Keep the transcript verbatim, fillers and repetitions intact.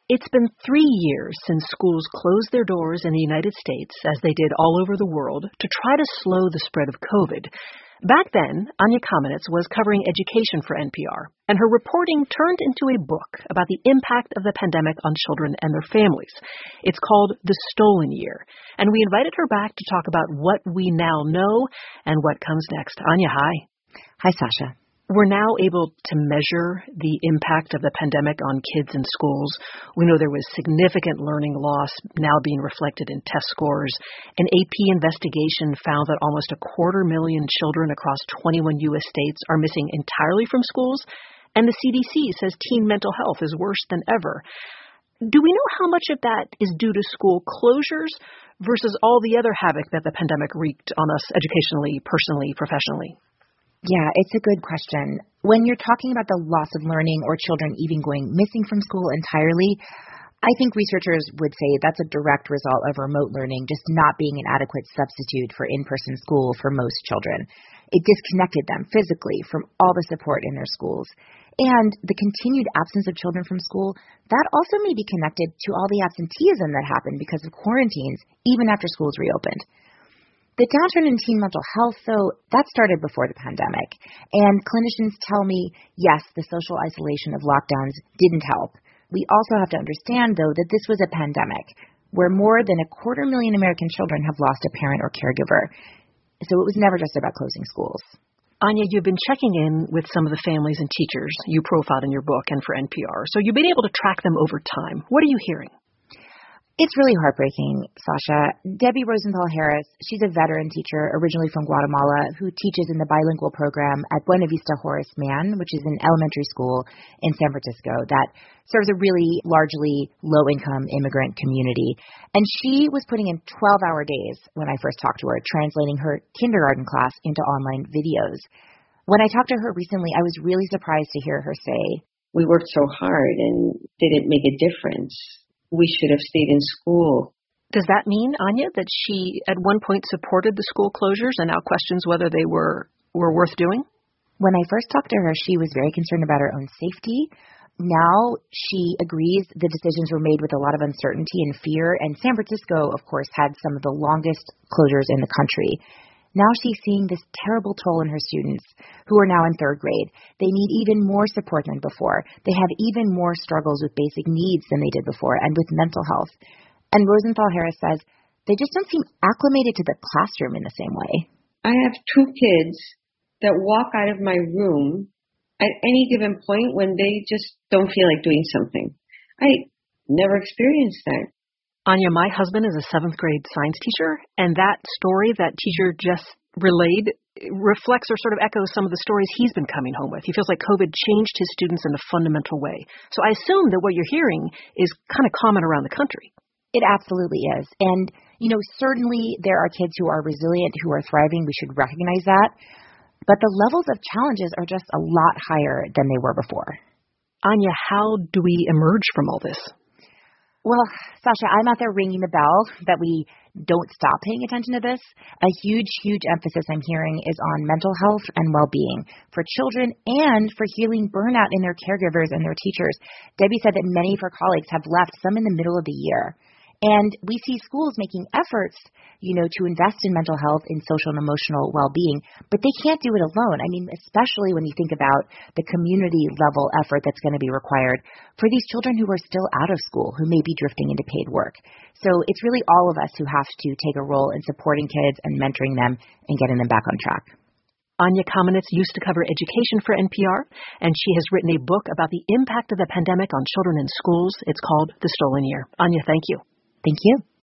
It's been three years since schools closed their doors in the United States, as they did all over the world, to try to slow the spread of COVID. Back then, Anya Kamenetz was covering education for N P R, and her reporting turned into a book about the impact of the pandemic on children and their families. It's called The Stolen Year, and we invited her back to talk about what we now know and what comes next. Anya, hi. Hi, Sasha. We're now able to measure the impact of the pandemic on kids in schools. We know there was significant learning loss now being reflected in test scores. An A P investigation found that almost a quarter million children across twenty-one U S states are missing entirely from schools. And the C D C says teen mental health is worse than ever. Do we know how much of that is due to school closures versus all the other havoc that the pandemic wreaked on us educationally, personally, professionally? Yeah, it's a good question. When you're talking about the loss of learning or children even going missing from school entirely, I think researchers would say that's a direct result of remote learning just not being an adequate substitute for in-person school for most children. It disconnected them physically from all the support in their schools. And the continued absence of children from school, that also may be connected to all the absenteeism that happened because of quarantines, even after schools reopened. The downturn in teen mental health, though, that started before the pandemic. And clinicians tell me, yes, the social isolation of lockdowns didn't help. We also have to understand, though, that this was a pandemic where more than a quarter million American children have lost a parent or caregiver. So it was never just about closing schools. Anya, you've been checking in with some of the families and teachers you profiled in your book and for N P R. So you've been able to track them over time. What are you hearing? It's really heartbreaking, Sasha. Debbie Rosenthal Harris, she's a veteran teacher originally from Guatemala who teaches in the bilingual program at Buena Vista Horace Mann, which is an elementary school in San Francisco that serves a really largely low-income immigrant community. And she was putting in twelve-hour days when I first talked to her, translating her kindergarten class into online videos. When I talked to her recently, I was really surprised to hear her say, "We worked so hard and did it make a difference? We should have stayed in school." Does that mean, Anya, that she at one point supported the school closures and now questions whether they were, were worth doing? When I first talked to her, she was very concerned about her own safety. Now she agrees the decisions were made with a lot of uncertainty and fear, and San Francisco, of course, had some of the longest closures in the country. Now she's seeing this terrible toll on her students, who are now in third grade. They need even more support than before. They have even more struggles with basic needs than they did before, and with mental health. And Rosenthal Harris says they just don't seem acclimated to the classroom in the same way. I have two kids that walk out of my room at any given point when they just don't feel like doing something. I never experienced that. Anya, my husband is a seventh grade science teacher, and that story that teacher just relayed reflects or sort of echoes some of the stories he's been coming home with. He feels like COVID changed his students in a fundamental way. So I assume that what you're hearing is kind of common around the country. It absolutely is. And, you know, certainly there are kids who are resilient, who are thriving. We should recognize that. But the levels of challenges are just a lot higher than they were before. Anya, how do we emerge from all this? Well, Sasha, I'm out there ringing the bell that we don't stop paying attention to this. A huge, huge emphasis I'm hearing is on mental health and well-being for children and for healing burnout in their caregivers and their teachers. Debbie said that many of her colleagues have left, some in the middle of the year. And we see schools making efforts, you know, to invest in mental health, in social and emotional well-being, but they can't do it alone. I mean, especially when you think about the community level effort that's going to be required for these children who are still out of school, who may be drifting into paid work. So it's really all of us who have to take a role in supporting kids and mentoring them and getting them back on track. Anya Kamenetz used to cover education for N P R, and she has written a book about the impact of the pandemic on children in schools. It's called The Stolen Year. Anya, thank you. Thank you.